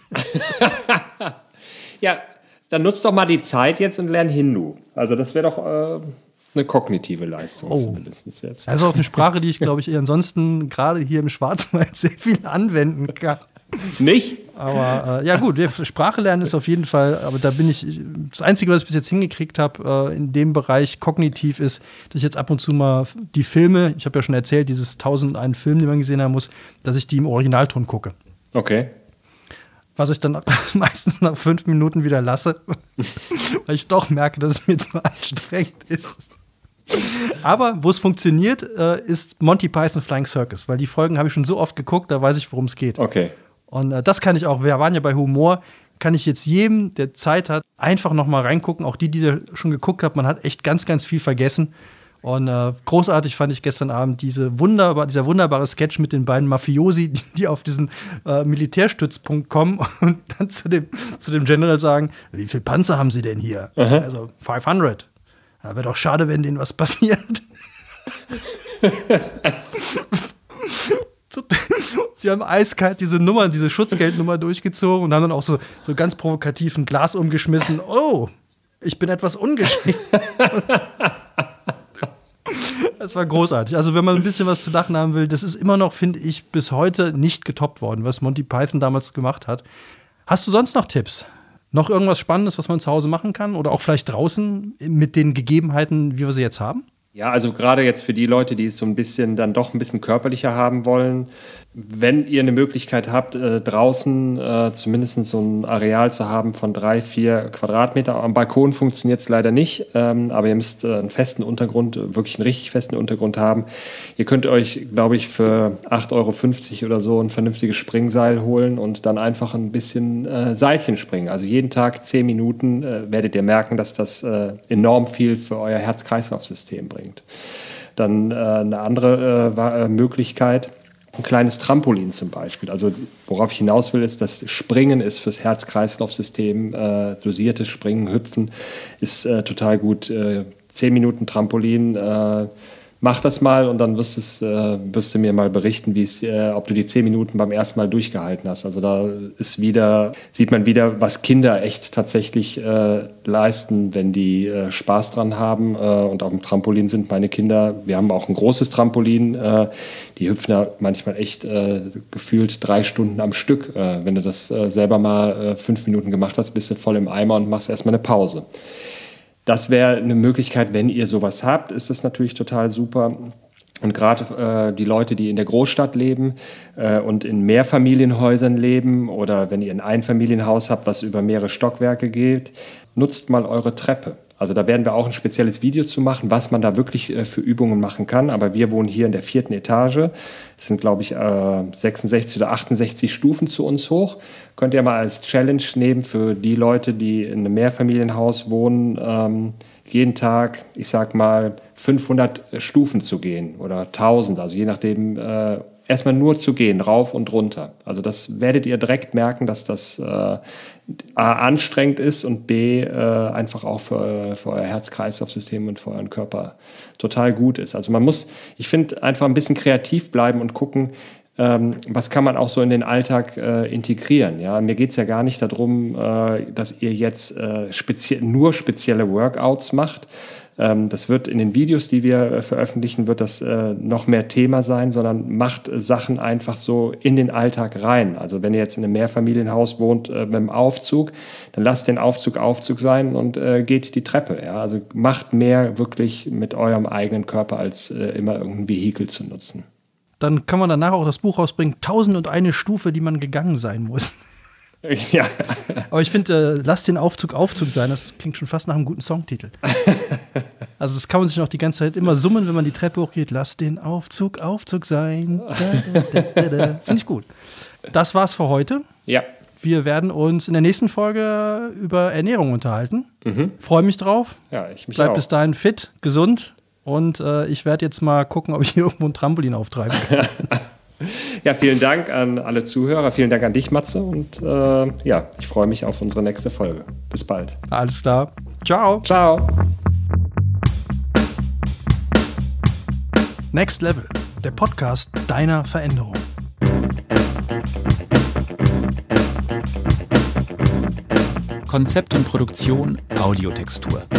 Ja, dann nutzt doch mal die Zeit jetzt und lern Hindu. Also das wäre doch eine kognitive Leistung zumindest jetzt. Also auch eine Sprache, die ich, glaube ich, ansonsten gerade hier im Schwarzwald sehr viel anwenden kann. Nicht? Aber ja gut, Sprache lernen ist auf jeden Fall, aber da bin ich, das Einzige, was ich bis jetzt hingekriegt habe in dem Bereich kognitiv ist, dass ich jetzt ab und zu mal die Filme, ich habe ja schon erzählt, dieses 1001 Film, den man gesehen haben muss, dass ich die im Originalton gucke. Okay. Was ich dann meistens nach 5 Minuten wieder lasse, weil ich doch merke, dass es mir zu anstrengend ist. Aber wo es funktioniert, ist Monty Python Flying Circus, weil die Folgen habe ich schon so oft geguckt, da weiß ich, worum es geht. Okay. Und das kann ich auch, wir waren ja bei Humor, kann ich jetzt jedem, der Zeit hat, einfach noch mal reingucken. Auch die schon geguckt haben, man hat echt ganz, ganz viel vergessen. Und großartig fand ich gestern Abend dieser wunderbare Sketch mit den beiden Mafiosi, die auf diesen Militärstützpunkt kommen und dann zu dem General sagen, wie viele Panzer haben Sie denn hier? Aha. Also 500. Ja, wäre doch schade, wenn denen was passiert. Sie haben eiskalt diese Schutzgeldnummer durchgezogen und haben dann auch so ganz provokativ ein Glas umgeschmissen. Oh, ich bin etwas ungeschickt. Das war großartig. Also wenn man ein bisschen was zu lachen haben will, das ist immer noch, finde ich, bis heute nicht getoppt worden, was Monty Python damals gemacht hat. Hast du sonst noch Tipps? Noch irgendwas Spannendes, was man zu Hause machen kann? Oder auch vielleicht draußen mit den Gegebenheiten, wie wir sie jetzt haben? Ja, also gerade jetzt für die Leute, die es so ein bisschen dann doch ein bisschen körperlicher haben wollen, wenn ihr eine Möglichkeit habt, draußen zumindest so ein Areal zu haben von 3-4 Quadratmeter. Am Balkon funktioniert es leider nicht, aber ihr müsst einen festen Untergrund, wirklich einen richtig festen Untergrund haben. Ihr könnt euch, glaube ich, für 8,50 € oder so ein vernünftiges Springseil holen und dann einfach ein bisschen Seilchen springen. Also jeden Tag 10 Minuten werdet ihr merken, dass das enorm viel für euer Herz-Kreislauf-System bringt. Dann eine andere Möglichkeit, ein kleines Trampolin zum Beispiel. Also worauf ich hinaus will, ist, dass Springen ist fürs Herz-Kreislauf-System, dosiertes Springen, Hüpfen ist total gut. 10 Minuten Trampolin, mach das mal und dann wirst du mir mal berichten, ob du die 10 Minuten beim ersten Mal durchgehalten hast. Also da sieht man wieder, was Kinder echt tatsächlich leisten, wenn die Spaß dran haben. Und auf dem Trampolin sind meine Kinder, wir haben auch ein großes Trampolin, die hüpfen ja manchmal echt gefühlt 3 Stunden am Stück. Wenn du das selber mal 5 Minuten gemacht hast, bist du voll im Eimer und machst erstmal eine Pause. Das wäre eine Möglichkeit, wenn ihr sowas habt, ist das natürlich total super. Und gerade die Leute, die in der Großstadt leben und in Mehrfamilienhäusern leben oder wenn ihr ein Einfamilienhaus habt, was über mehrere Stockwerke geht, nutzt mal eure Treppe. Also da werden wir auch ein spezielles Video zu machen, was man da wirklich für Übungen machen kann. Aber wir wohnen hier in der 4. Etage. Es sind, glaube ich, 66 oder 68 Stufen zu uns hoch. Könnt ihr mal als Challenge nehmen für die Leute, die in einem Mehrfamilienhaus wohnen, jeden Tag, ich sag mal, 500 Stufen zu gehen oder 1000. Also je nachdem, erstmal nur zu gehen, rauf und runter. Also das werdet ihr direkt merken, dass das A, anstrengend ist und B, einfach auch für euer Herz-Kreislauf-System und für euren Körper total gut ist. Also ich finde, einfach ein bisschen kreativ bleiben und gucken, was kann man auch so in den Alltag integrieren. Ja? Mir geht es ja gar nicht darum, dass ihr jetzt nur spezielle Workouts macht. Das wird in den Videos, die wir veröffentlichen, wird das noch mehr Thema sein, sondern macht Sachen einfach so in den Alltag rein. Also wenn ihr jetzt in einem Mehrfamilienhaus wohnt mit dem Aufzug, dann lasst den Aufzug sein und geht die Treppe. Ja? Also macht mehr wirklich mit eurem eigenen Körper, als immer irgendein Vehikel zu nutzen. Dann kann man danach auch das Buch rausbringen, 1001 Stufe, die man gegangen sein muss. Ja. Aber ich finde, lass den Aufzug sein, das klingt schon fast nach einem guten Songtitel. Also das kann man sich noch die ganze Zeit immer summen, wenn man die Treppe hochgeht. Lass den Aufzug sein. Finde ich gut. Das war's für heute. Ja. Wir werden uns in der nächsten Folge über Ernährung unterhalten. Freue mich drauf. Ja, ich mich Bleib auch. bis dahin fit, gesund. Und ich werde jetzt mal gucken, ob ich hier irgendwo ein Trampolin auftreiben kann. Ja, vielen Dank an alle Zuhörer. Vielen Dank an dich, Matze. Und ich freue mich auf unsere nächste Folge. Bis bald. Alles klar. Ciao. Ciao. Next Level, der Podcast deiner Veränderung. Konzept und Produktion Audiotextur.